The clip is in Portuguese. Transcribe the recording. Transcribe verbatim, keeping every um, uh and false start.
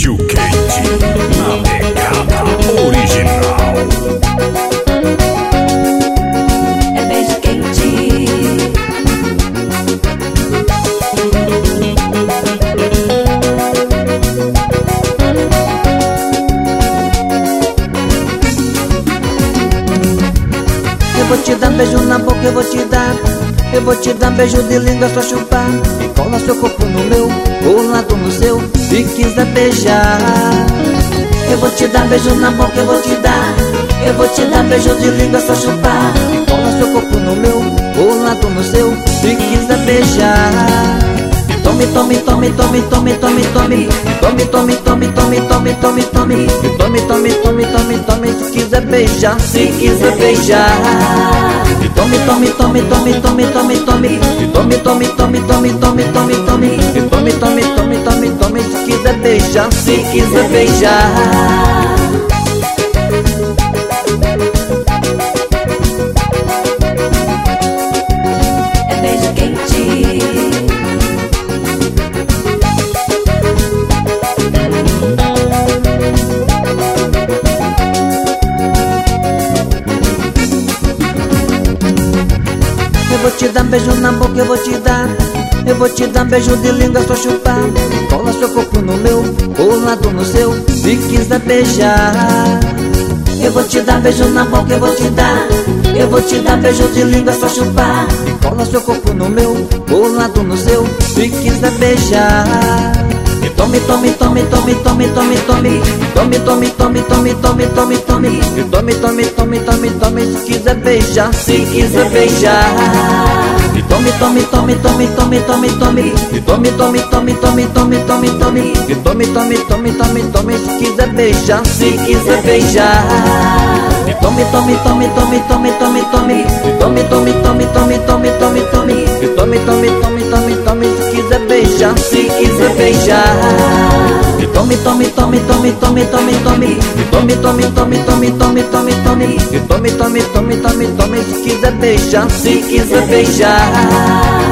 Tio Kate, na pegada original. É beijo quente. Eu vou te dar um beijo na boca, eu vou te dar. Eu vou te dar um beijo de língua, só chupar. E cola seu corpo no meu, o lado no seu, se quiser beijar. Eu vou te dar um beijo na boca, eu vou te dar. Eu vou te dar um beijo de língua, só chupar. E cola seu corpo no meu, o lado no seu, se quiser beijar. Tome, tome, tome, tome, tome, tome, tome. Tome, tome, tome, tome, tome, tome, tome. Tome, tome, tome, tome, tome, se quiser beijar, se quiser beijar. Tome, tome, tome, tome, tome, tome, tome. Tome, tome, tome, tome, tome, tome, tome. Tome, tome, tome, tome, tome, se quiser beijar, se quiser beijar. É beijo quente. Eu vou te dar um beijo na boca, eu vou te dar. Eu vou te dar um beijo de língua, só chupar. Cola seu corpo no meu, o lado no seu, se quiser beijar. Eu vou te dar um beijo na boca, eu vou te dar. Eu vou te dar um beijo de língua, só chupar. Cola seu corpo no meu, o lado no seu, se quiser beijar. Tome, tome, tome, tome, tome, tome, tome. Tome, tome, tome, tome, tome, tome, tome. Tome, tome, tome, tome, tome, se quiser beijar, se quiser beijar. Tome, tome, tome, tome, tome, tome, tome. Tome, tome, tome, tome, tome, tome, tome. Tome, tome, tome, tome, tome, se quiser beijar, se quiser beijar. Tome, tome, tome, tome, tome, tome, tome. Tome, tome, tome, tome, tome, tome, tome. Tome, tome, tome, tome, tome, se quiser beijar, se quiser beijar. Tome, tome, tome, tome, tome, tome, tome. Tome, tome, tome, tome, tome, tome, tome. Tome, tome, tome, tome, tome, se quiser beijar, se quiser beijar.